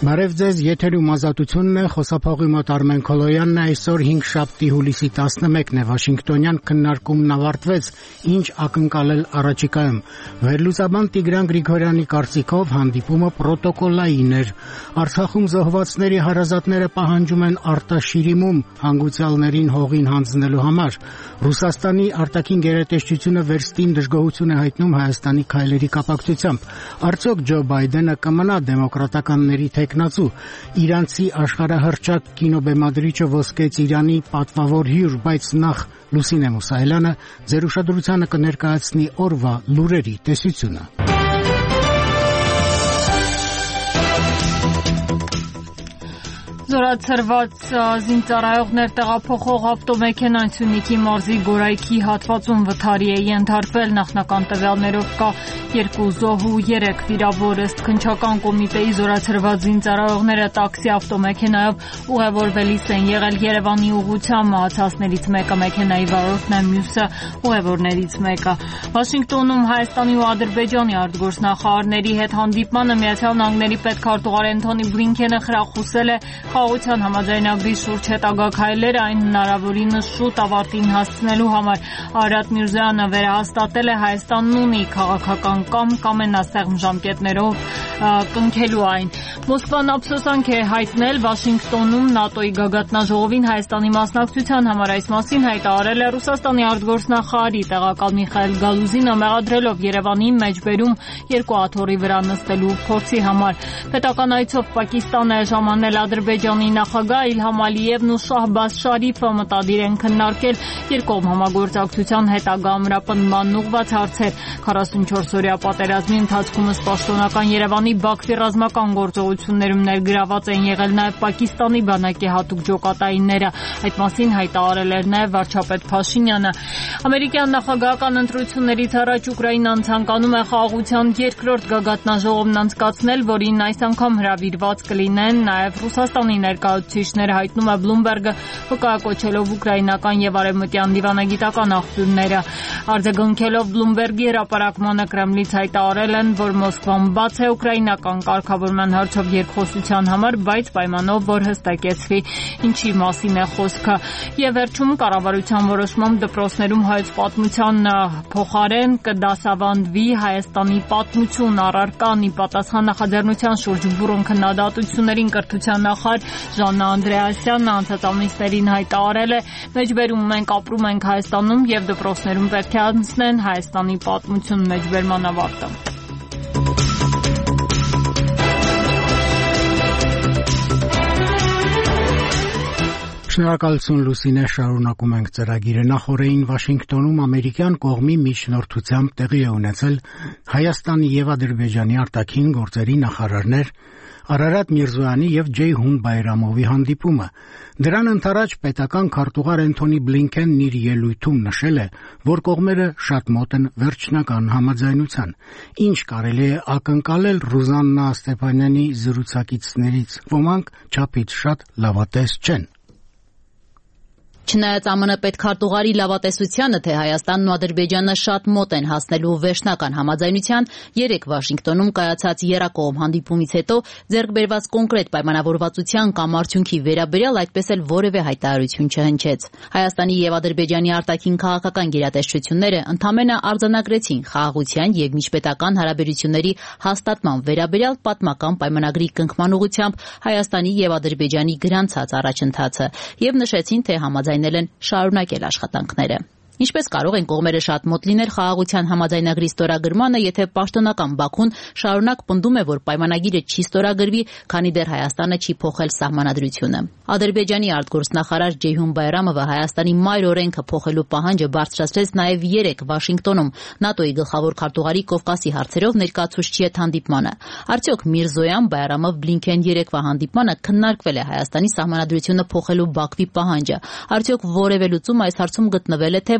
Բարև ձեզ, եթերում ազատությունն է, խոսափողի մոտ Արմեն Քոլոյանն է, այսօր 5 հուլիսի 11-ն է, Վաշինգտոնյան քննարկումն ավարտվեց, ինչ ակնկալել առաջիկայում։ Վերլուծաբան Տիգրան Գրիգորյանի կարծիքով հանդիպումը պրոտոկոլային էր։ Արցախում զոհվածների հարազատները պահանջում են արտաշիրիմում հանգուցյալներին հողին հանձնելու համար։ Ռուսաստանի արտաքին գերատեսչությունը վերստին դժգոհություն է հայտնում Հայաստանի քայլերի կապակցությամբ։ Արդյոք Ջո Բայդենը կմնա դեմոկրատականների թեկնածու։ Իրանցի աշխարհահռչակ կինոբեմադրիչը ոսկեց Իրանի պատվավոր հյուր, բայց նախ Լուսինե Մուսայելյանը ձեր ուշադրությանը կներկայացնի օրվա լուրերի տեսությունը։ Զորացրված զինծառայողներ տեղափոխող ավտոմեքենան Սյունիքի մարզի Գորայքի հատվածում վթարի է ենթարկվել, նախնական տվյալներով կա 2 զոհ ու 3 վիրավոր, ըստ քննչական կոմիտեի զորացրված զինծառայողները տաքսի ավտոմեքենայով ուղևորվելիս են եղել Երևանի ուղղությամբ, մահացածներից մեկը մեքենայի վարորդն է, մյուսը ուղևորներից մեկը։ Վաշինգտոնում Հայաստանի ու Ադրբեջանի արտգործնախարարների հետ հանդիպմանը Միացյալ Նահանգների պետքարտուղար Էնթոնի Բլինքենը խրախուսել է խաղաղության համաձայնագրի շուրջ հետագա քայլերը այն հնարավորինս շուտ ավարտին հասցնելու համար։ Արարատ Միրզոյանը վերահաստատել է Հայաստանն ունի քաղաքական կամ ամենասեղմ ժամկետներով կնքելու այն։ Մոսկվան ափսոսանք է հայտնել Վաշինգտոնում ՆԱՏՕ-ի գագաթնաժողովին Հայաստանի մասնակցության համար, այս մասին հայտարարել է Ռուսաստանի արտգործնախարարի տեղակալ Միխայել Գալուզինը, մեղադրելով Երևանի մեջբերում 2 աթոռի վրա նստելու փորձի համար։ Պետական այցով Պակիստան է ժամանել Ադրբեջանի նախագահ Իլհամ Ալիևն ու Շահբազ Շարիֆը մտադիր են քննարկել երկկողմ համագործակցության հետագա ամրապնդման ուղղված հարցեր։ 44-օրյա պատերազմի ընթացքում ըստ պաշտոնական Երևանի Բաքվի ռազմական գործողություններում ներգրաված են եղել նաև Պակիստանի բանակի հատուկ ջոկատայինները։ Այդ մասին հայտարարել էր նաև վարչապետ Փաշինյանը։ Ամերիկյան նախագահական ընտրություններից առաջ Ուկրաինան ցանկանում է խաղաղության երկրորդ գագաթնաժողովն անցկացնել, որին այս անգամ հրավիրված կլինեն նաև Ռուսաստանի ներկայացուցիչները, հայտնում է Բլումբերգը, վկայակոչելով ուկրաինական եւ արևմտյան դիվանագիտական աղբյուրները։ Արձագանքելով Բլումբերգի հրապարակմանը Կրեմլից հայտարարել են, որ Մոսկվան բաց է ուկրաինական կարգավորման հարցով երկխոսության համար, բայց պայմանով, որ հստակեցվի ինչի մասին է խոսքը։ Եվ վերջում կառավարության որոշմամբ դպրոցներում հայոց պատմության փոխարեն կդասավանդվի Հայաստանի պատմություն, առարկան ի պատասխան նախաձեռնության շուրջ բուռն քննադատություններին կրթության նախարար Ժաննա Անդրեասյանն անցած ամիսներին հայտարարել է. «Մեջբերում մենք ապրում ենք Հայաստանում եւ դպրոցներում պետք է անցնեն Հայաստանի պատմություն», մեջբերման ավարտը։ Շնորհակալություն Լուսինե, շարունակում ենք ծրագիրը։ Նախորդին Վաշինգտոնում ամերիկյան կողմի միջնորդությամբ տեղի է ունեցել Հայաստանի եւ Ադրբեջանի արտաքին գործերի նախարարներ Արարատ Միրզոյանի եւ Ջեյհուն Բայրամովի հանդիպումը։ Դրան ընդառաջ պետական քարտուղար Էնթոնի Բլինքենն իր ելույթում նշել է, որ կողմերը շատ մոտ են վերջնական համաձայնության։ Ինչ կարելի է ակնկալել Ռուզաննա Ստեփանյանի զրուցակիցներից։ Ոմանք չափից շատ լավատես չեն։ Չնայած ԱՄՆ պետքարտուղարի լավատեսությանը, թե Հայաստանն ու Ադրբեջանը շատ մոտ են հասնելու վերջնական համաձայնության, երեկ Վաշինգտոնում կայացած եռակողմ հանդիպումից հետո ձեռք բերված կոնկրետ պայմանավորվածության կամ արդյունքի վերաբերյալ այդպես էլ որևէ հայտարարություն չհնչեց։ Հայաստանի եւ Ադրբեջանի արտաքին քաղաքական գերատեսչությունները ընդամենը արձանագրեցին խաղաղության եւ միջպետական հարաբերությունների հաստատման վերաբերյալ պատմական պայմանագրի կնքման ուղղությամբ Հայաստանի եւ Ադրբեջանի գրանցած առաջընթացը եւ նշեցին, թե համաձայնել են շարունակել աշխատանքները։ Ինչպես կարող են կողմերը շատ մոտ լինել խաղաղության համաձայնագրի ստորագրմանը, եթե պաշտոնական Բաքուն շարունակ պնդում է, որ պայմանագիրը չի ստորագրվի, քանի դեռ Հայաստանը չի փոխել սահմանադրությունը։ Ադրբեջանի արտգործնախարար Ջեյհուն Բայրամովը Հայաստանի մայր օրենքը փոխելու պահանջը բարձրացրեց նաև երեկ Վաշինգտոնում ՆԱՏՕ-ի գլխավոր քարտուղարի Կովկասի հարցերով ներկայացուցչի հետ հանդիպմանը։ Արդյոք Միրզոյան, Բայրամով, Բլինքեն երեկվա հանդիպմանը քննարկվել է Հայաստանի սահմանադրությունը փոխելու Բաքվի պահանջը։ Արդյոք որևէ լուծում այս հարցում գտնվել է, թե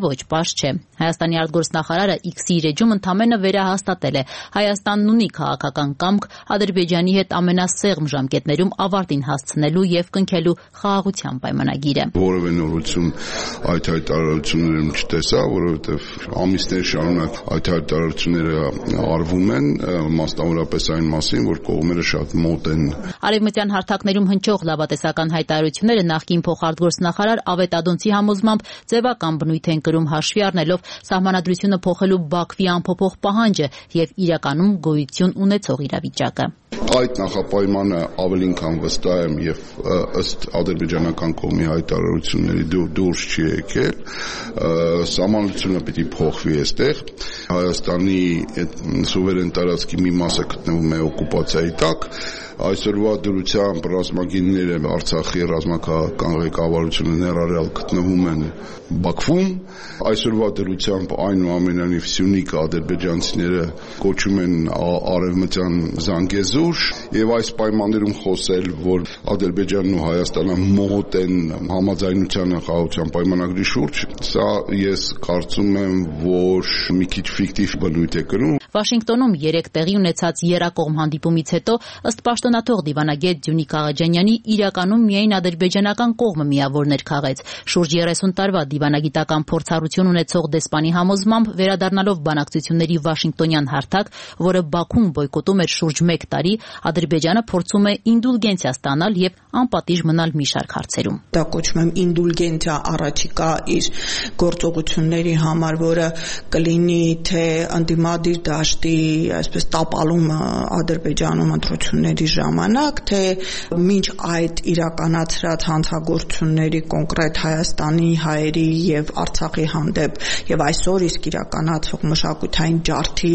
ոչ, պարզ չէ։ Հայաստանի արտգործնախարարը X-ի իր էջում ընդամենը վերահաստատել է. Հայաստանն ունի քաղաքական կամք Ադրբեջանի հետ ամենասեղմ ժամկետներում ավարտին հասցնելու եւ կնքելու խաղաղության պայմանագիրը։ Որևէ նորություն այդ հայտարարություններում չտեսա, որովհետեւ ամիսներ շարունակ այդ հայտարարությունները արվում են, մասնավորապես այն մասին, որ կողմերը շատ մոտ են։ Արևմտյան հարթակներում հնչող լավատեսական հայտարարությունները նախկին փոխարտգործնախարար Ավետ Ադոնցի համոզմամբ ձևական բնույթ են կրում հաշվի առնելով սահմանադրությունը փոխելու Բաքվի անփոփոխ պահանջը եւ իրականում գոյություն ունեցող իրավիճակը։ Այդ նախապայմանը ավելին քան վստահ եմ եւ ըստ ադրբեջանական կողմի հայտարարությունների դուրս չի եկել, սահմանությունը պիտի փոխվի այստեղ։ Հայաստանի սուվերեն տարածքի մի մասը գտնվում է օկուպացիայի տակ։ Այսօրվա դրությամբ ռազմագինները Արցախի ռազմական ղեկավարությունը ներառյալ գտնվում են Բաքվում։ Այսօրվա դրությամբ այնուամենայնիվ Սյունիք ադրբեջանցիները կոչում են արևմտյան Զանգեզուր եւ այս պայմաններում խոսել, որ Ադրբեջանն ու Հայաստանը մոտ են համաձայնության խաղաղության պայմանագրի շուրջ, սա ես կարծում եմ, որ մի քիչ ֆիկտիվ բնույթ է կրում։ Վաշինգտոնում 3 տեղի ունեցած եռակողմ հանդիպումից հետո ըստ պաշտոնաթող դիվանագետ Դյունի Աղաջանյանի իրականում միայն ադրբեջանական կողմը միավորներ քաղեց։ Շուրջ 30 տարվա դիվանագիտական փորձառություն ունեցող դեսպանի համոզմամբ վերադառնալով բանակցությունների Վաշինգտոնյան հարթակ, որը Բաքուն բոյկոտում էր շուրջ 1 տարի, Ադրբեջանը փորձում է ինդուլգենցիա ստանալ եւ անպատիժ մնալ մի շարք հարցերում։ Դա կոչվում է ինդուլգենցիա առաջիկա իր գործողությունների համար, որը կլինի թե ընդդիմադիր դաշտի այսպես տապալումը Ադրբեջանում ընտրությունների ժամանակ, թե մինչ այդ իրականացրած հանցագործությունների կոնկրետ Հայաստանի հայերի եւ Արցախի հանդեպ եւ այսօր իսկ իրականացող մշակութային ջարդի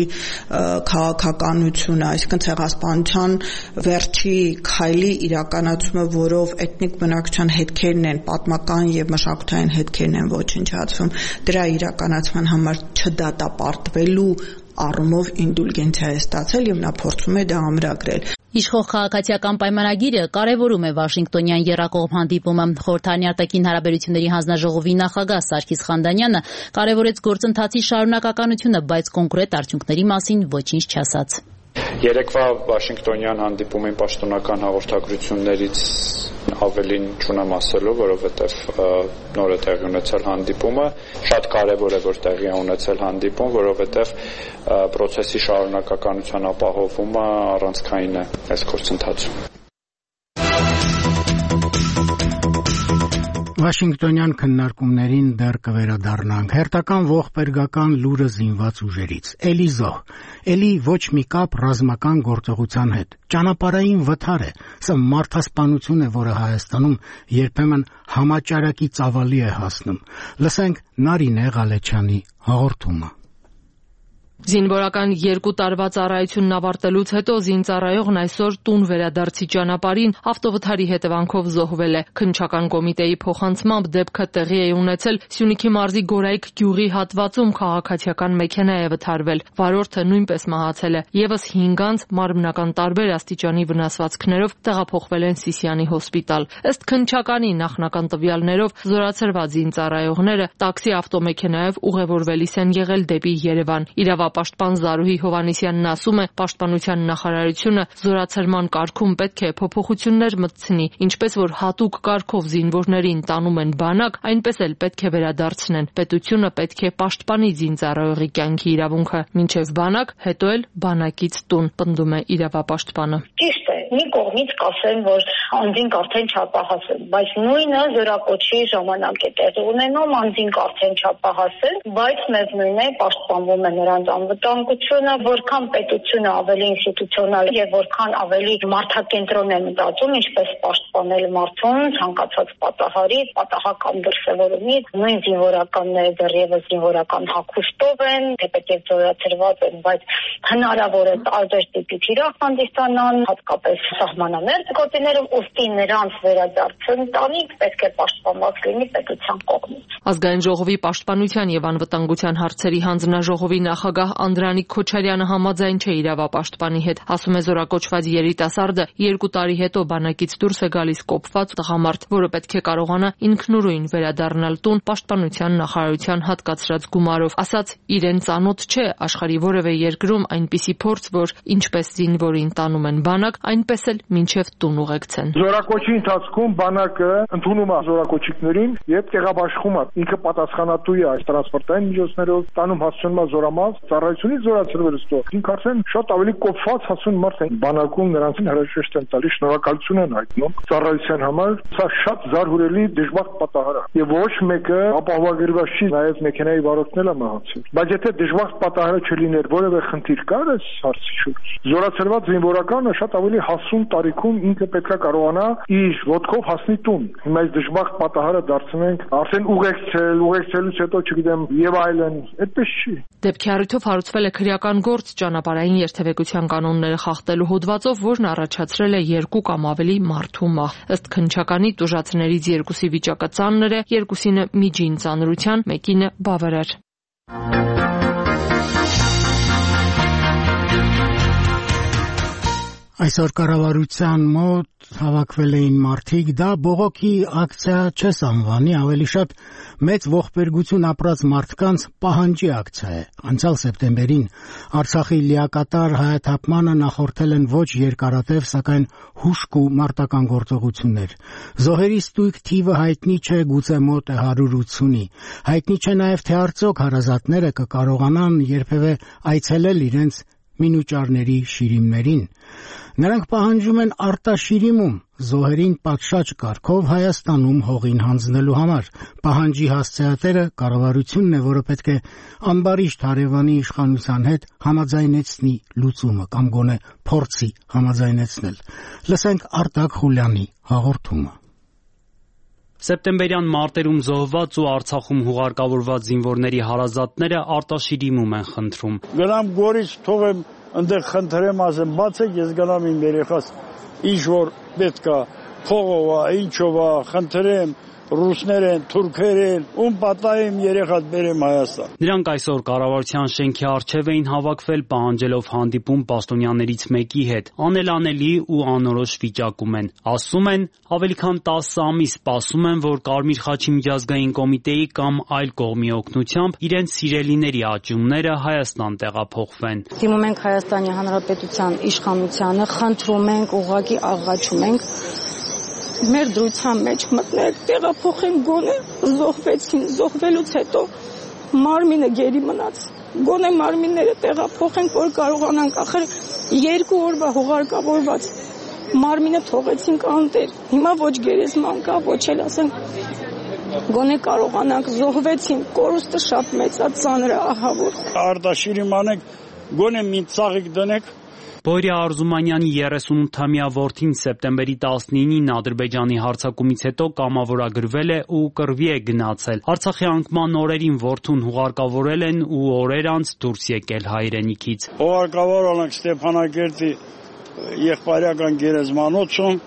քաղաքականությունը, այսինքն ցեղասպանության վերջի քայլի իրականացումը, որով էթնիկ բնակչության հետքերն են, պատմական եւ մշակութային հետքերն են ոչնչացվում, դրա իրականացման համար չդատապարտվելու առումով ինդուլգենցիա է ստացել եւ նա փորձում է դա ամրագրել։ Իշխող քաղաքացիական պայմանագիրը կարևորում է Վաշինգտոնյան եռակողմ հանդիպումը։ Խորհրդարանի արտաքին հարաբերությունների հանձնաժողովի նախագահ Սարգիս Խանդանյանը կարևորեց գործընթացի շարունակականությունը, բայց կոնկրետ արդյունքների մասին ոչինչ չասաց։ Երեկվա Վաշինգտոնյան հանդիպումի պաշտոնական հաղորդագրություններից ավելին չունեմ ասելու, որովհետև նոր է տեղի ունեցել հանդիպումը, շատ կարևոր է, որ տեղի է ունեցել հանդիպում, որովհետև պրոցեսի շարունակականության ապահովումը առանցքային է այս գործընթացում։ Վաշինգտոնյան քննարկումներին դեռ կվերադառնանք։ Հերթական ողբերգական լուրը զինված ուժերից։ Էլի զոհ, էլի ոչ մի կապ ռազմական գործողության հետ։ Ճանապարհային վթար է։ Սա մարդասպանություն է, որը Հայաստանում երբեմն համաճարակի ծավալի է հասնում։ Լսենք Նարինե Ղալեչյանի հաղորդումը։ Զինվորական 2 տարվա ծառայությունն ավարտելուց հետո զինծառայողն այսօր տուն վերադարձի ճանապարհին ավտովթարի հետևանքով զոհվել է։ Քննչական կոմիտեի փոխանցմամբ դեպքը տեղի է ունեցել Սյունիքի մարզի Գորայք գյուղի հատվածում քաղաքացիական մեքենա է վթարվել։ Վարորդը նույնպես մահացել է։ Եվս 5 անձ մարմնական տարբեր աստիճանի վնասվածքներով տեղափոխվել են Սիսիանի հոսպիտալ։ Ըստ քննչականի նախնական տվյալներով զորացրված զինծառայողները տաքսի ավտոմեքենայով ուղևորվելիս են եղել դեպի Երևան։ Պաշտպան Զարուհի Հովանեսյանն ասում է, Պաշտպանության նախարարությունը զորացրման կարգում պետք է փոփոխություններ մտցնի, ինչպես որ հատուկ կարգով զինվորներին տանում են բանակ, այնպես էլ պետք է վերադարձնեն։ Պետությունը պետք է պաշտպանի զինծառայողի կյանքի իրավունքը, մինչև բանակ, հետո էլ բանակից տուն, պնդում է իրավապաշտպանը։ Ճիշտ է, մի կողմից կասեն, որ անձինք արդեն չափահաս են, բայց նույնը զորակոչի ժամանակ է տեղի ունենում, անձինք արդեն չափահաս են, բայց միևնույն է պաշտպանվում է նրանց անվտանգությունը, որքան պետությունը ավելի ինստիտուցիոնալ եւ որքան ավելի մարդակենտրոն է մտածում, ինչպես պաշտպանել մարդուն ցանկացած պատահարից, պատահական դրսևորումից, նույն զինվորականները դեռևս զինվորական հագուստով են, թեպետև զորացրված են, բայց հնարավոր է տարբեր տիպի թիրախ հանդիսանան, հատկապես սահմանամերձ գոտիներում, ուստի նրանց վերադարձը ընտանիք պետք է պաշտպանված լինի պետության կողմից։ Ազգային ժողովի պաշտպանության եւ անվտանգության հարցերի հանձնաժողովի նախագահ Անդրանիկ Քոչարյանը համաձայն չէ իրավապաշտպանի հետ, ասում է զորակոչված երիտասարդը 2 տարի հետո բանակից դուրս է գալիս կոփված տղամարդ, որը պետք է կարողանա ինքնուրույն վերադառնալ տուն պաշտպանության նախարարության հատկացրած գումարով, ասաց իրեն ծանոթ չէ աշխարհի որևէ երկրում այնպիսի փորձ, որ ինչպես զինվորին տանում են բանակ, այնպես էլ մինչև տուն ուղեկցեն։ Զորակոչի ընթացքում բանակը ընդունում է զորակոչիկներին եւ տեղաբաշխում է, ինքը պատասխանատու է այս տրանսպորտային միջոցներով, տանում հասցնում է զորամաս, ծառայությունից զորացրվել ստո։ Ինքը արդեն շատ ավելի կոփված հասուն մարդ է, բանակում նրանցին հրաժեշտ են տալիս, շնորհակալություն են հայտնում ծառայության համար։ Սա շատ զարհուրելի դժբախտ պատահար է եւ ոչ մեկը ապահովագրված չի, նաեւ մեքենայի վարորդն էլ է մահացել։ Բայց եթե դժբախտ պատահարը չլիներ, որևէ խնդիր կար այս հարցի շուրջ, զորացրված զինվորականը շատ ավելի հասուն տարիքում ինքը պետք է կարողանա իր ոտքով հասնի տուն։ Հիմա այս դժբախտ պատահարը դարձնենք արդեն ուղեկցելուց հետո չգիտեմ եւ այլն, այդպես չի։ Դեպքի առիթով հարուցվել է քրեական գործ ճանապարհային երթևեկության կանոնները խախտելու հոդվածով, որն առաջացրել է 2 կամ ավելի մարդու մահ։ Ըստ քննչականի տուժածներից 2-ի վիճակը ծանր է, 2-ինը միջին ծանրության, մեկինը բավարար։ Այսօր կառավարության մոտ հավաքվել էին մարդիկ, դա բողոքի ակցիա չես անվանի, ավելի շատ մեծ ողբերգություն ապրած մարդկանց պահանջի ակցիա է։ Անցյալ սեպտեմբերին Արցախի լիակատար հայաթափմանը նախորդել են ոչ երկարատև, սակայն հուշկ ու մարտական գործողություններ։ Զոհերի ստույգ թիվը հայտնի չէ, գուցե մոտ է 180-ի։ Հայտնի չէ նաև թե արդյոք հարազատները կկարողանան երբևէ այցելել իրենց մինուճարների շիրիմներին։ Նրանք պահանջում են արտաշիրիմում զոհերին պատշաճ կարգով Հայաստանում հողին հանձնելու համար։ Պահանջի հասցեատերը կառավարությունն է, որը պետք է ամբարիշտ հարևանի իշխանության հետ համաձայնեցնի լուծումը կամ գոնե փորձի համաձայնեցնել։ Լսենք Արտակ Խուլյանի հաղորդումը։ Սեպտեմբերյան մարտերում զոհված ու Արցախում հուղարկավորված զինվորների հարազատները արտաշիրիմում են խնդրում։ Գնամ Գորից թողեմ այնտեղ խնդրեմ ասեմ, բացեք ես գնամ իմ երեխաս ինչ որ պետք է փողով է, ինչով է, խնդրեմ ռուսներ են, թուրքեր են, ում պատահեմ երեխաս բերեմ Հայաստան։ Նրանք այսօր կառավարության շենքի առջև էին հավաքվել պահանջելով հանդիպում պաշտոնյաներից մեկի հետ։ Անելանելի ու անորոշ վիճակում են։ Ասում են, ավելի քան 10 ամիս սպասում են, որ Կարմիր խաչի միջազգային կոմիտեի կամ այլ կողմի օգնությամբ իրենց սիրելիների աճյունները Հայաստան տեղափոխվեն։ Դիմում ենք Հայաստանի Հանրապետության իշխանությանը, խնդրում ենք, ուղղակի աղաչում ենք մեր դրության մեջ մտնեք, տեղափոխենք գոնե զոհվեցին, զոհվելուց հետո մարմինը գերի մնաց, գոնե մարմինները տեղափոխենք, որ կարողանանք, ախր 2 օրվա հուղարկավորված մարմինը թողեցինք անտեր, հիմա ոչ գերեզման կա, ոչ էլ ասենք, գոնե կարողանանք, զոհվեցին, կորուստը շատ մեծ է, ծանր է, ահա որ։ Արտաշիրիմ անենք, գոնե մի ծաղիկ դնեք։ Բոյրի Արզումանյանի 38-ամյա որդին սեպտեմբերի 19-ին Ադրբեջանի հարձակումից հետո կամավորագրվել է ու կռվի է գնացել։ Արցախի անկման օրերին որդուն հուղարկավորել են ու օրեր անց դուրս եկել հայրենիքից։ Հուղարկավորել ենք Ստեփանակերտի եղբայրական գերեզմանոցում,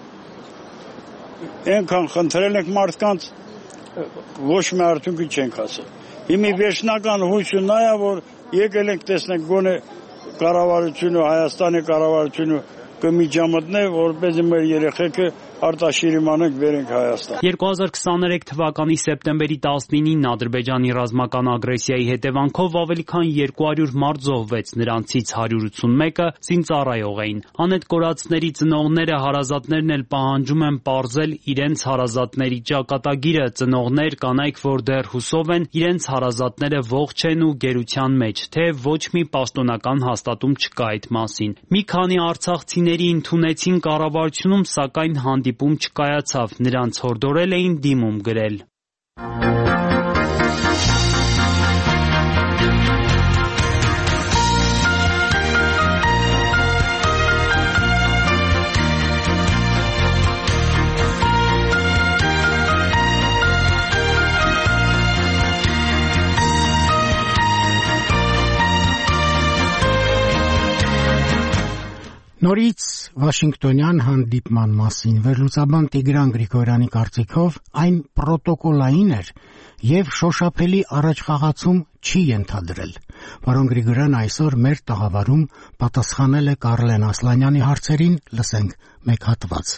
այնքան խնդրել ենք մարդկանց, ոչ մի արդյունքի չենք հասել։ Հիմա վերջնական հույսը նա է, որ եկել ենք տեսնենք գոնե կառավարությունը, Հայաստանի կառավարությունը կմիջամտնե, որպեսզի մեր երեխեքը արտաշիրիմ անենք բերենք Հայաստան։ 2023 թվականի սեպտեմբերի 19-ին Ադրբեջանի ռազմական ագրեսիայի հետևանքով ավելի քան 200 մարդ զոհվեց, նրանցից 181-ը զինծառայող էին։ Անետ կորածների ծնողները, հարազատներն էլ պահանջում են պարզել իրենց հարազատների ճակատագիրը, ծնողներ, կանայք, որ դեռ հուսով են, իրենց հարազատները ողջ են ու գերության մեջ, թե ոչ մի պաշտոնական հաստատում չկա այդ մասին։ Մի քանի արցախցիների ընդունեցին կառավարությունում, սակայն հանդիպում չկայացավ, նրանց հորդորել էին դիմում գրել։ Նորից Վաշինգտոնյան հանդիպման մասին վերլուծաբան Տիգրան Գրիգորյանի կարծիքով այն պրոտոկոլային էր եւ շոշափելի առաջխաղացում չի ենթադրել։ Պարոն Գրիգորյանը այսօր մեր տաղավարում պատասխանել է Կարլեն Ասլանյանի հարցերին, լսենք մեկ հատված։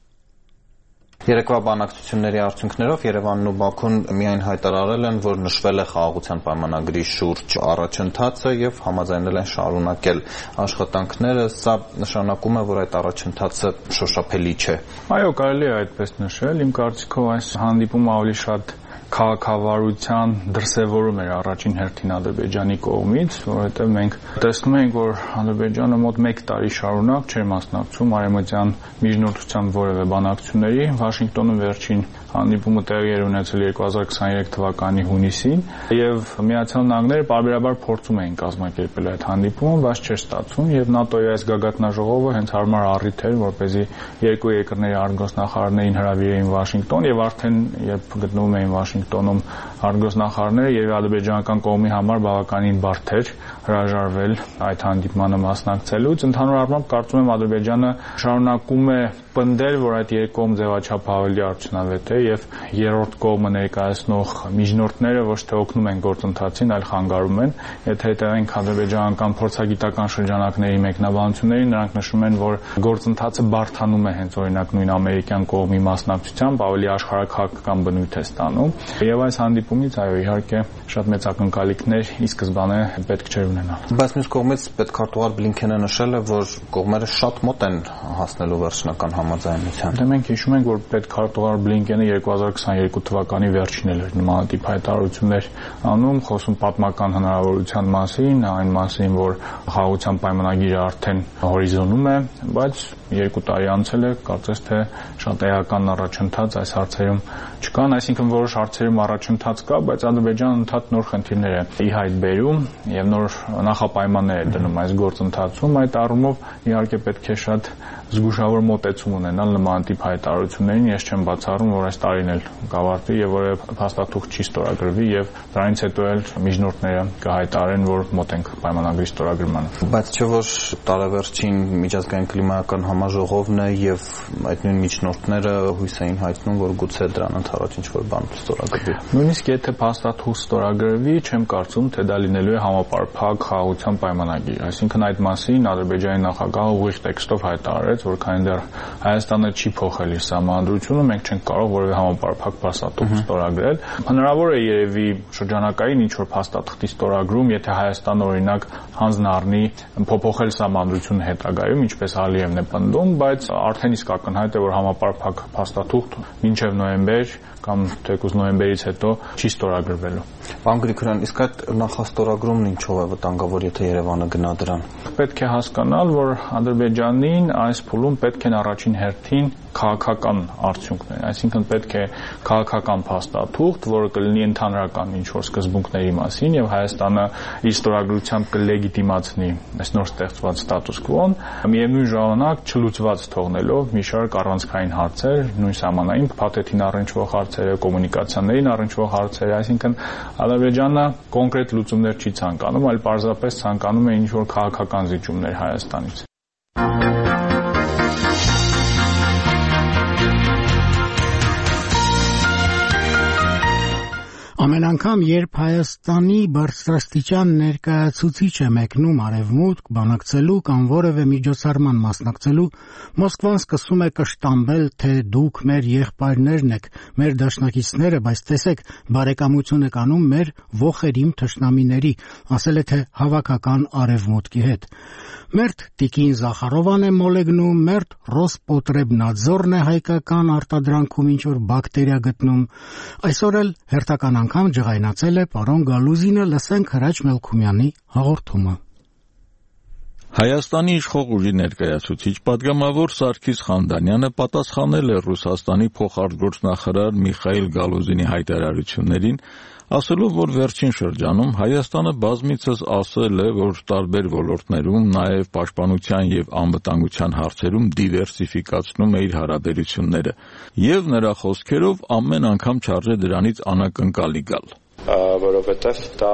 Երեկվա բանակցությունների արդյունքներով Երևանն ու Բաքուն միայն հայտարարել են, որ նշվել է խաղաղության պայմանագրի շուրջ առաջընթացը եւ համաձայնել են շարունակել աշխատանքները։ Սա նշանակում է, որ այդ առաջընթացը շոշափելի չէ։ Այո, կարելի է այդպես նշել։ Իմ կարծիքով այս հանդիպումը ավելի շատ քաղաքավարության դրսևորում էր առաջին հերթին Ադրբեջանի կողմից, որովհետև մենք տեսնում ենք, որ Ադրբեջանը մոտ 1 տարի շարունակ չէր մասնակցում արևմտյան միջնորդությամբ որևէ բանակցությունների։ Վաշինգտոնում վերջին հանդիպումը տեղի էր ունեցել 2023 թվականի հունիսին, եւ Միացյալ Նահանգները պարբերաբար փորձում էին կազմակերպել այդ հանդիպումը, բայց չէր ստացվում, եւ ՆԱՏՕ-ի այս գագաթնաժողովը հենց հարմար առիթ էր, որպեսզի երկու երկրների արտգործնախարարներին հրավիրեին Վաշինգտոն, եւ արդեն երբ գտնվում էին Վաշինգտոնում արտգործնախարարները, եւ ադրբեջանական կողմի համար բավականին բարդ էր հրաժարվել այդ հանդիպմանը մասնակցելուց։ Ընդհանուր առմամբ կարծում եմ Ադրբեջանը շարունակում է պնդել, որ այդ երկկողմ ձևաչափը ավելի արդյունավետ է եւ երրորդ կողմը ներկայացնող միջնորդները ոչ թե օգնում են գործընթացին, այլ խանգարում են։ Եթե հետևենք ադրբեջանական փորձագիտական շրջանակների մեկնաբանություններին, նրանք նշում են, որ գործընթացը բարդանում է հենց օրինակ նույն ամերիկյան կողմի մասնակցությամբ, ավելի աշխարհաքաղաքական բնույթ է ստանում։ Եվ այս հանդիպումից այո, իհարկե շատ մեծ ակնկալիքներ ի սկզբանե պետք չէր ունենալ։ Բայց մյուս կողմից պետքարտուղար Բլինքենը նշել է, որ կողմերը շատ մոտ են հասնելու վերջնական համաձայնության։ Դե մենք հիշում ենք, որ պետքարտուղար Բլինքենը 2022 թվականի վերջին էր նմանատիպ հայտարարություններ անում, խոսում պատմական հնարավորության մասին, այն մասին, որ խաղաղության պայմանագիրը արդեն հորիզոնում է, բայց 2 տարի անցել է, կարծես թե շատ էական առաջընթաց այս հարցերում չկան, այսինքն որոշ հարցերում առաջընթաց կա, բայց Ադրբեջանը ընդհանուր նոր խնդիրներ է ի հայտ բերում եւ նոր նախապայմաններ է դնում այս գործընթացում։ Այդ առումով իհարկե պետք է շատ զգուշավոր մոտեցում ունենալ նմանատիպ հայտարարություններին։ Ես չեմ բացառում, որ այս տարին էլ կավարտվի եւ որևէ փաստաթուղթ չի ստորագրվի եւ դրանից հետո էլ միջնորդները կհայտարարեն, որ մոտ ենք պայմանագրի ստորագրմանը։ Բայց չէ՞ որ տարեվերջին միջազգային կլիմայական համաժողովն է եւ այդ նույն միջնորդները հույս էին հայտնում, որ գուցե դրան ընդառաջ ինչ-որ բան ստորագրվի։ Նույնիսկ եթե փաստաթուղթ ստորագրվի, չեմ կարծում, թե դա լինելու է համապարփակ խաղաղության պայմանագիր։ Այսինքն այդ մասին Ադրբեջանի նախագահը ուղիղ տեքստով հայտարարեց, որ քանի դեռ Հայաստանը չի փոխել իր սահմանադրությունը, մենք չենք կարող որևէ համապարփակ փաստաթուղթ ստորագրել։ Հնարավոր է երևի շրջանակային ինչ-որ փաստաթղթի ստորագրում, եթե Հայաստանը օրինակ հանձն առնի փոփոխել սահմանադրությունը հետագայում, ինչպես Ալիևն է պնդում, բայց արդեն իսկ ակնհայտ է, որ համապարփակ փաստաթուղթ մինչև նոյեմբեր կամ թեկուզ նոյեմբերից հետո չի ստորագրվելու։ Պարոն Գրիգորյան, իսկ այդ նախաստորագրումն ինչով է վտանգավոր, եթե Երևանը գնա դրան։ Պետք է հասկանալ, որ Ադրբեջանին այս փուլում պետք են առաջին հերթին քաղաքական արդյունքներ, այսինքն պետք է քաղաքական փաստաթուղթ, որը կլինի ընդհանրական ինչ-որ սկզբունքների մասին եւ Հայաստանը իր ստորագրությամբ կլեգիտիմացնի այս նոր ստեղծված ստատուս կվոն, միևնույն ժամանակ չլուծված թողնելով մի շարք առանցքային հարցեր, նույն սահմանային փաթեթին առնչվող հարցերը, կոմունիկացիաներին առնչվող հարցերը, այսինքն Ադրբեջանը կոնկրետ լուծումներ չի ցանկանում, այլ պարզապես ցանկանում է ինչ-որ քաղաքական զիջումներ Հայաստանից։ Ամեն անգամ, երբ Հայաստանի բարձրաստիճան ներկայացուցիչ է մեկնում արևմուտք բանակցելու կամ որևէ միջոցառման մասնակցելու, Մոսկվան սկսում է կշտամբել, թե դուք մեր եղբայրներն եք, մեր դաշնակիցները, բայց տեսեք, բարեկամություն եք անում մեր ոխերիմ թշնամիների, ասել է թե հավաքական արևմուտքի հետ։ Մերթ Տիկին Զախարովան է մոլեգնում, մերթ Ռոսպոտրեբնadzորն է հայկական արտադրանքում ինչ-որ բակտերիա գտնում։ Այսօր էլ հերթական անգամ ջղայնացել է պարոն Գալուզինը, լսենք Հրաչ Մելքումյանի հաղորդումը։ Հայաստանի իշխող ուժի ներկայացուցիչ պատգամավոր Սարգիս Խանդանյանը պատասխանել է Ռուսաստանի փոխարտգործնախարար Միխայիլ Գալուզինի հայտարարություններին, ասելով, որ վերջին շրջանում Հայաստանը բազմիցս ասել է, որ տարբեր ոլորտներում, նաև պաշտպանության եւ անվտանգության հարցերում դիվերսիֆիկացնում է իր հարաբերությունները, եւ նրա խոսքերով ամեն անգամ չարժե դրանից անակնկալի գալ։ որովհետև դա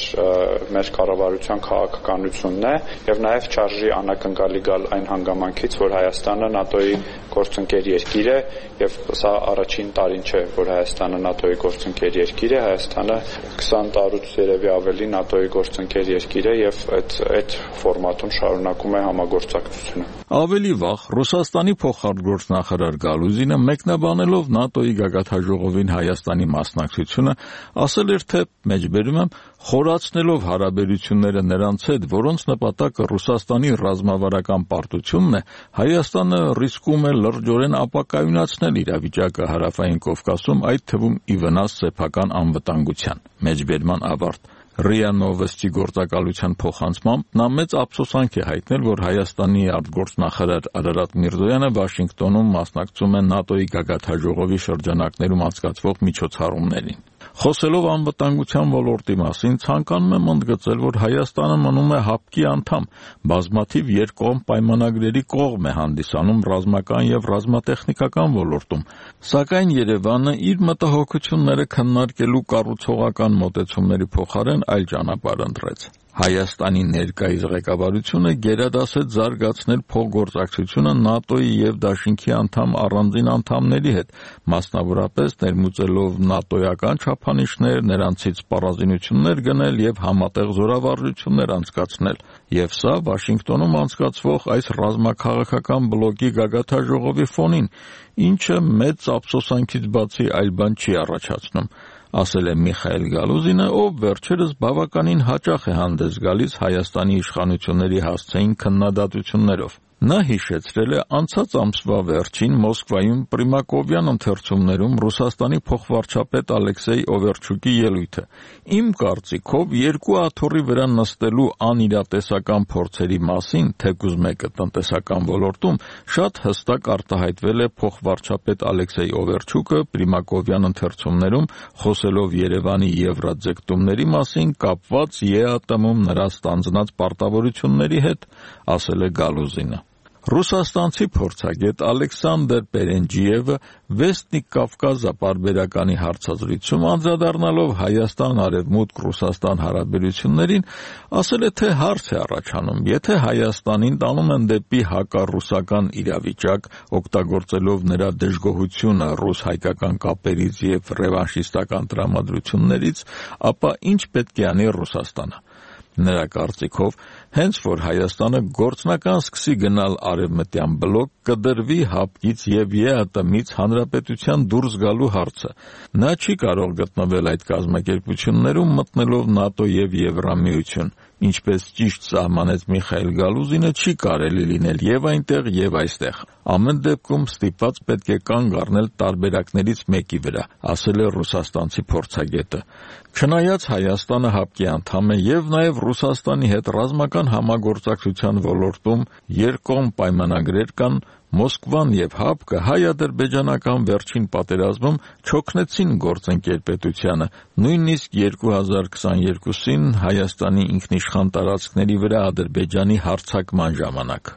մեր կառավարության քաղաքականությունն է եւ նաեւ չարժի անակնկալի գալ այն հանգամանքից, որ Հայաստանը ՆԱՏՕ-ի գործընկեր երկիր է եւ սա առաջին տարին չէ, որ Հայաստանը ՆԱՏՕ-ի գործընկեր երկիր է, Հայաստանը 20 տարուց երևի ավելի ՆԱՏՕ-ի գործընկեր երկիր է եւ այդ ֆորմատում շարունակում է համագործակցությունը։ Ավելի վաղ Ռուսաստանի փոխարտգործնախարար Գալուզինը մեկնաբանելով ՆԱՏՕ-ի գագաթնաժողովին Հայաստանի մասնակցությունը ասել էր, թե մեջբերում եմ խորացնելով հարաբերությունները նրանց հետ, որոնց նպատակը Ռուսաստանի ռազմավարական պարտությունն է, Հայաստանը ռիսկում է լրջորեն ապակայունացնել իրավիճակը Հարավային Կովկասում, այդ թվում ի վնաս սեփական անվտանգության։ Մեջբերման ավարտ։ ՌԻԱ Նովոստի գործակալության փոխանցմամբ նա մեծ ափսոսանք է հայտնել, որ Հայաստանի արտգործնախարար Արարատ Միրզոյանը Վաշինգտոնում մասնակցում է ՆԱՏՕ-ի գագաթնաժողովի շրջանակներում անցկացվող միջոցառումներին։ Խոսելով անվտանգության ոլորտի մասին, ցանկանում եմ ընդգծել, որ Հայաստանը մնում է ՀԱՊԿ-ի անդամ, բազմաթիվ երկկողմ պայմանագրերի կողմ է հանդիսանում ռազմական եւ ռազմատեխնիկական ոլորտում, սակայն Երևանը իր մտահոգությունները քննարկելու կառուցողական մոտեցումների փոխարեն այլ ճանապարհ ընտրեց։ Հայաստանի ներկայիս ղեկավարությունը գերադասեց զարգացնել փոխգործակցությունը ՆԱՏՕ-ի եւ Դաշինքի անդամ առանձին անդամների հետ, մասնավորապես ներմուծելով ՆԱՏՕ-ական չափանիշներ, նրանցից սպառազինություններ գնել եւ համատեղ զորավարժություններ անցկացնել։ Եվ սա Վաշինգտոնում անցկացվող այս ռազմաքաղաքական բլոկի գագաթնաժողովի ֆոնին, ինչը մեծ ափսոսանքից բացի այլ բան չի առաջացնում, ասել է Միխայել Գալուզինը, ով վերջերս բավականին հաճախ է հանդես գալիս Հայաստանի իշխանությունների հասցեին քննադատություններով։ Նա հիշեցրել է անցած ամսվա վերջին Մոսկվայում Պրիմակովյան ընթերցումներում Ռուսաստանի փոխվարչապետ Ալեքսեյ Օվերչուկի ելույթը։ Իմ կարծիքով երկու աթոռի վրա նստելու անիրատեսական փորձերի մասին, թեկուզ մեկը տնտեսական ոլորտում, շատ հստակ արտահայտվել է փոխվարչապետ Ալեքսեյ Օվերչուկը Պրիմակովյան ընթերցումներում, խոսելով Երևանի եվրաձգտումների մասին կապված ԵԱՏՄ-ում նրա ստանձնած պարտավորությունների հետ, ասել է Գալուզինը։ Ռուսաստանցի փորձագետ Ալեքսանդր Պերենջիևը Վեստնիկ Կավկազ պարբերականի հարցազրույցում անդրադառնալով Հայաստան-Արևմուտք-Ռուսաստան հարաբերություններին ասել է, թե հարց է առաջանում, եթե Հայաստանին տանում են դեպի հակառուսական իրավիճակ, օգտագործելով նրա դժգոհությունը ռուս-հայկական կապերից եւ ռևանշիստական տրամադրություններից, ապա ինչ պետք է անի Ռուսաստանը։ Նրա կարծիքով, հենց որ Հայաստանը գործնական սկսի գնալ արևմտյան բլոկ, կդրվի ՀԱՊԿ-ից եւ ԵԱՏՄ-ից հանրապետության դուրս գալու հարցը։ Նա չի կարող գտնվել այդ կազմակերպություններում մտնելով ՆԱՏՕ եւ Եվրամիություն, ինչպես ճիշտ սահմանեց Միխայել Գալուզինը, չի կարելի լինել եւ այնտեղ եւ այստեղ։ Ամեն դեպքում ստիպված պետք է կանգ առնել տարբերակներից մեկի վրա, ասել է ռուսաստանցի փորձագետը։ Չնայած Հայաստանը ՀԱՊԿ-ի անդամ է եւ նաեւ Ռուսաստանի հետ ռազմական համագործակցության ոլորտում երկկողմ պայմանագրեր կան, Մոսկվան եւ ՀԱՊԿ-ը հայ-ադրբեջանական վերջին պատերազմում չօգնեցին գործընկերպետությանը, նույնիսկ 2022-ին Հայաստանի ինքնիշխան տարածքների վրա Ադրբեջանի հարձակման ժամանակ։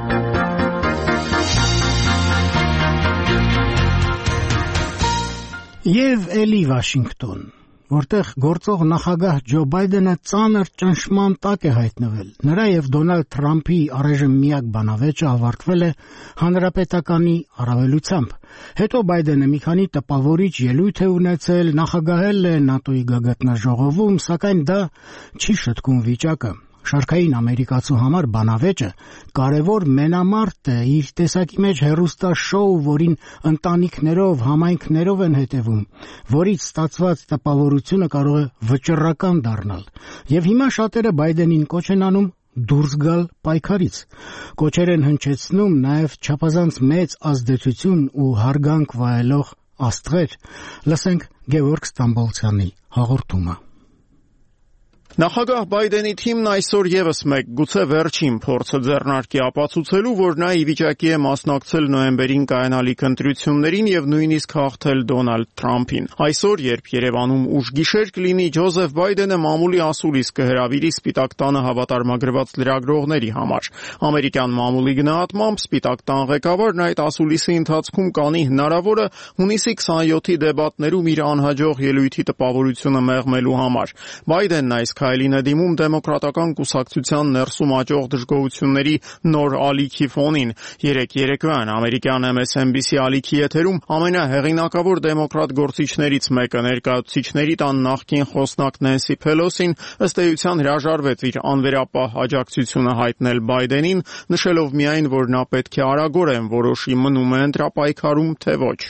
Եվ էլի Վաշինգտոն, որտեղ գործող նախագահ Ջո Բայդենը ծանր ճնշման տակ է հայտնվել։ Նրա եւ Դոնալդ Թրամփի առայժմ միակ բանավեճը ավարտվել է հանրապետականի առավելությամբ։ Հետո Բայդենը մի քանի տպավորիչ ելույթ է ունեցել, նախագահել է ՆԱՏՕ-ի գագաթնաժողովում, սակայն դա չի շտկում վիճակը։ Շարքային ամերիկացու համար բանավեճը կարևոր մենամարտ է, իր տեսակի մեջ հեռուստաշոու, որին ընտանիքներով, համայնքներով են հետևում, որից ստացված տպավորությունը կարող է վճռական դառնալ։ Եվ հիմա շատերը Բայդենին կոչ են անում դուրս գալ պայքարից։ Կոչեր են հնչեցնում նաև չափազանց մեծ ազդեցություն ու հարգանք վայելող աստղեր։ Լսենք Գևորգ Ստամբոլցյանի հաղորդումը։ Նախագահ Բայդենի թիմն այսօր եւս մեկ գուցե վերջին փորձը ձեռնարկի ապացուցելու, որ նա ի վիճակի է մասնակցել նոյեմբերին կայանալիք ընտրություններին եւ նույնիսկ հաղթել Դոնալդ Թրամփին։ Այսօր, երբ Երևանում ուշգիշեր կլինի, Ջոզեֆ Բայդենը մամուլի ասուլիս կհրավիրի Սպիտակ տանը հավատարմագրված լրագրողների համար։ Ամերիկյան մամուլի գնահատմամբ Սպիտակ տան ղեկավարն այդ ասուլիսի ընթացքում կանի հնարավորը հունիսի 27-ի դեբատներում իր անհաջող ելույթի տպավորությունը մեղմելու համար։ Բայդենն այս քայլին է դիմում դեմոկրատական կուսակցության ներսում աճող դժգոհությունների նոր ալիքի ֆոնին։ Երեկոյան ամերիկյան MSNBC ալիքի եթերում ամենահեղինակավոր դեմոկրատ գործիչներից մեկը ներկայացուցիչների տան նախկին խոսնակ Նենսի Փելոսին ըստ էության հրաժարվեց իր անվերապահ աջակցությունը հայտնել Բայդենին, նշելով միայն, որ նա պետք է արագորեն որոշի մնում է ընտրապայքարում, թե ոչ։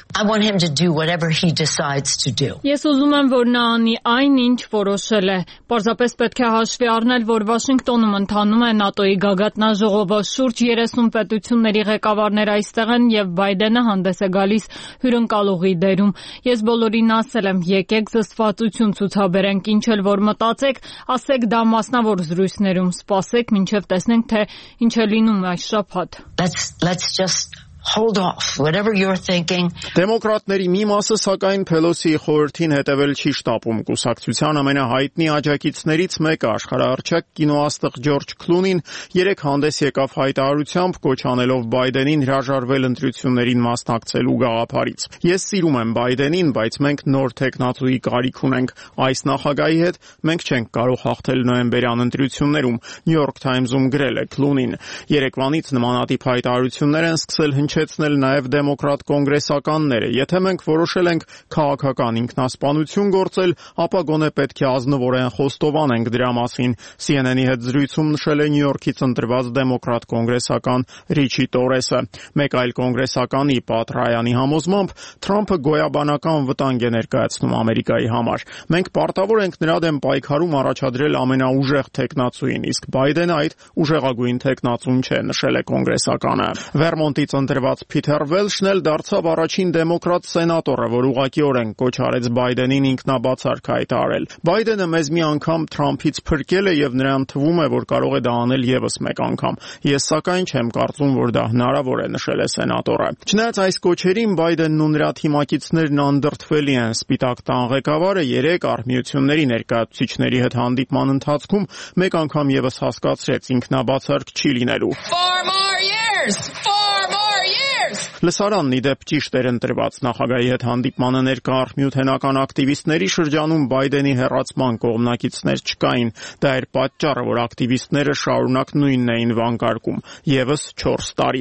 Ես ուզում եմ, որ նա անի այն, ինչ որոշել է։ Պարզապես պետք է հաշվի առնել, որ Վաշինգտոնում ընթանում է ՆԱՏՕ-ի գագաթնաժողովը, շուրջ 30 պետությունների ղեկավարներ այստեղ են եւ Բայդենը հանդես է գալիս հյուրընկալողի դերում։ Ես բոլորին ասել եմ, եկեք զսպվածություն ցուցաբերենք, ինչ էլ որ մտածեք, ասեք դա մասնավոր զրույցներում, սպասեք մինչեւ տեսնենք, թե ինչ է լինում այս շաբաթ։ Let's just hold off whatever you're thinking. Դեմոկրատների մի մասը սակայն Փելոսիի խորհրդին հետևել չի շտապում։ Կուսակցության ամենահայտնի աջակիցներից մեկը աշխարհահռչակ կինոաստղ Ջորջ Քլունին երեք հանդես եկավ հայտարարությամբ, կոչ անելով Բայդենին հրաժարվել ընտրություններին մասնակցելու գաղափարից։ Ես սիրում եմ Բայդենին, բայց մենք նոր տեխնատուի կարիք ունենք։ Այս նախագահի հետ մենք չենք կարող հաղթել նոյեմբերյան ընտրություններում, New York Times-ում գրել է Քլունին։ Երեկվանից նմանատիպ հայտարարություններ են սկսել հնչեցնել նաև դեմոկրատ կոնգրեսականները։ Եթե մենք որոշել ենք քաղաքական ինքնասպանություն գործել, ապա գոնե պետք է ազնվորեն խոստովանենք դրա մասին, CNN-ի հետ զրույցում նշել է Նյու Յորքից ընտրված դեմոկրատ կոնգրեսական Ռիչի Տորեսը։ Մեկ այլ կոնգրեսականի Պատ Ռայանի համոզմամբ Թրամփը գոյաբանական վտանգ է ներկայացնում Ամերիկայի համար։ Մենք պարտավոր ենք նրա դեմ պայքարում առաջադրել ամենաուժեղ տեխնացուին, իսկ Բայդենը այդ ուժեղագույն տեխնացուն չէ, նշել է կոնգրեսականը։ Վերմոնտից ընտրված Փիթեր Վելշն էլ դարձավ առաջին դեմոկրատ սենատորը, որ ուղղակիորեն կոչ արեց Բայդենին ինքնաբացարկ հայտարարել։ Բայդենը մեզ մի անգամ Թրամփից փրկել է եւ նրան թվում է, որ կարող է դա անել եւս մեկ անգամ։ Ես սակայն չեմ կարծում, որ դա հնարավոր է, նշել է սենատորը։ Չնայած այս կոչերին Բայդենն ու նրա թիմակիցներն անդրդվելի են։ Սպիտակ տան ղեկավարը երեք արհմիությունների ներկայացուցիչների հետ հանդիպման ընթացքում մեկ անգամ եւս հասկացրեց ինքնաբացարկ չի լինելու։ Լսարանն ի դեպ ճիշտ էր ընտրված։ Նախագահի հետ հանդիպմանը ներկա արհմիութենական ակտիվիստների շրջանում Բայդենի հեռացման կողմնակիցներ չկային։ Դա էր պատճառը, որ ակտիվիստները շարունակ նույնն էին վանկարկում։ Եվս 4 տարի։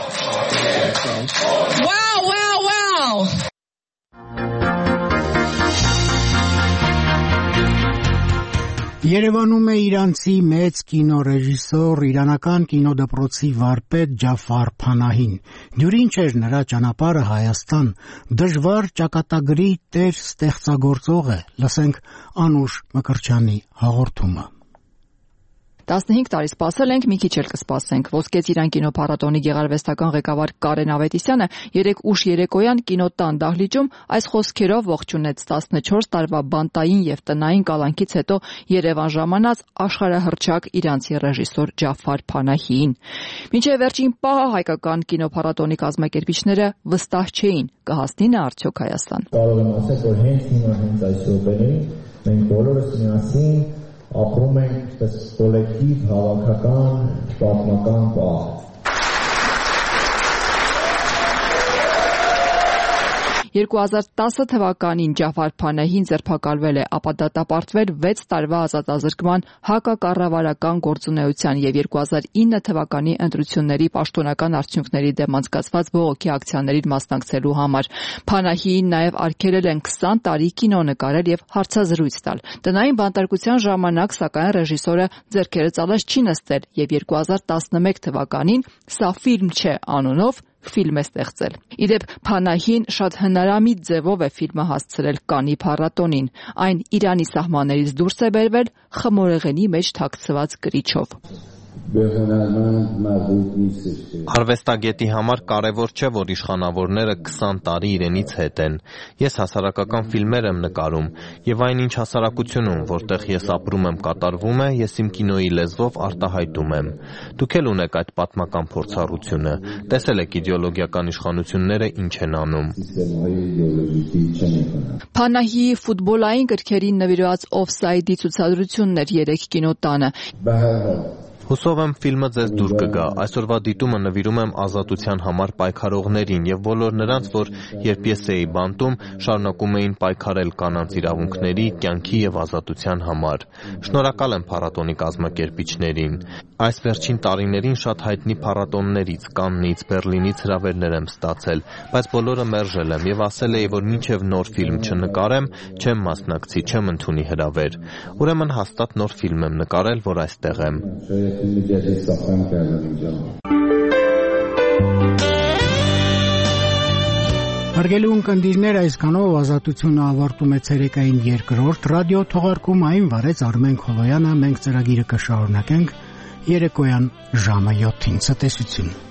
Wow! Երևանում է իրանցի մեծ կինոռեժիսոր, իրանական կինոդպրոցի վարպետ Ջաֆար Փանահին։ Դյուրին չէր նրա ճանապարհը Հայաստան, դժվար ճակատագրի տեր ստեղծագործող է։ Լսենք Անուշ Մկրտչյանի հաղորդումը։ 15 տարի սպասել ենք, մի քիչ էլ կսպասենք։ Ոսկե ծիրան կինոփառատոնի գեղարվեստական ղեկավար Կարեն Ավետիսյանը երեկ ուշ երեկոյան կինոտան դահլիճում այս խոսքերով ողջունեց 14 տարվա բանտային եւ տնային կալանքից հետո Երևան ժամանած աշխարհահռչակ իրանցի ռեժիսոր Ջաֆար Փանահիին։ Մինչև վերջին պահը հայկական կինոփառատոնի կազմակերպիչները վստահ չէին կհասնի նա արդյոք Հայաստան։ Կարող եմ ասել, որ հենց հիմա հենց այս րոպեներին մենք բոլորս միասին ապրում ենք այսպես կոլեկտիվ հավաքական պատմական պահ։ 2010 թվականին Ջաֆար Փանահին ձերբակալվել է, ապա դատապարտվել 6 տարվա ազատազրկման հակակառավարական գործունեության եւ 2009 թվականի ընտրությունների պաշտոնական արդյունքների դեմ անցկացված բողոքի ակցիաներին մասնակցելու համար։ Փանահին նաեւ արգելել են 20 տարի կինո նկարել եւ հարցազրույց տալ։ Տնային բանտարկության ժամանակ սակայն ռեժիսորը ձեռքերը ծալած չի նստել եւ 2011 թվականին «Սա ֆիլմ չէ» անունով ֆիլմ է ստեղծել։ Իդեպ Փանահին շատ հնարամիտ ձևով է ֆիլմը հասցրել Կանի փառատոնին։ Այն Իրանի սահմաններից դուրս է բերվել խմորեղենի մեջ թաքցված կրիչով։ Արվեստագետի համար կարևոր չէ, որ իշխանավորները 20 տարի իրենից հետ են։ Ես հասարակական ֆիլմեր եմ նկարում, եւ այնինչ հասարակությունում, որտեղ ես ապրում եմ, կատարվում է, ես իմ կինոյի լեզվով արտահայտում եմ։ Դուք էլ ունեք այդ պատմական փորձառությունը, տեսել եք իդեոլոգիական իշխանությունները ինչ են անում։ Փանահիի ֆուտբոլային գրքերին նվիրված օֆսայդի ցուցադրությունն էր 3 կինոտանը։ Հուսով եմ ֆիլմը ձեզ դուր կգա։ Այսօրվա դիտումը նվիրում եմ ազատության համար պայքարողներին եւ բոլոր նրանց, որ երբ ես էի բանտում, շարունակում էին պայքարել կանանց իրավունքների, կյանքի եւ ազատության համար։ Շնորհակալ եմ փառատոնի կազմակերպիչներին։ Այս վերջին տարիներին շատ հայտնի փառատոններից, Կաննից, Բեռլինից հրավերներ եմ ստացել, բայց բոլորը մերժել եմ եւ ասել էի, որ մինչեւ նոր ֆիլմ չնկարեմ, չեմ մասնակցի, չեմ ընդունի հրավեր։ Ուրեմն հաստատ նոր ֆիլմ եմ նկարել, որ այստեղ եմ։ Հարգելի ունկնդիրներ, այսքանով ազատությունը ավարտում է ցերեկային երկրորդ ռադիո թողարկումային վարեց Արմեն Քոլոյանը, մենք ծրագիրը կշարունակենք երեկոյան ժամը 7-ին։ Ցտեսություն։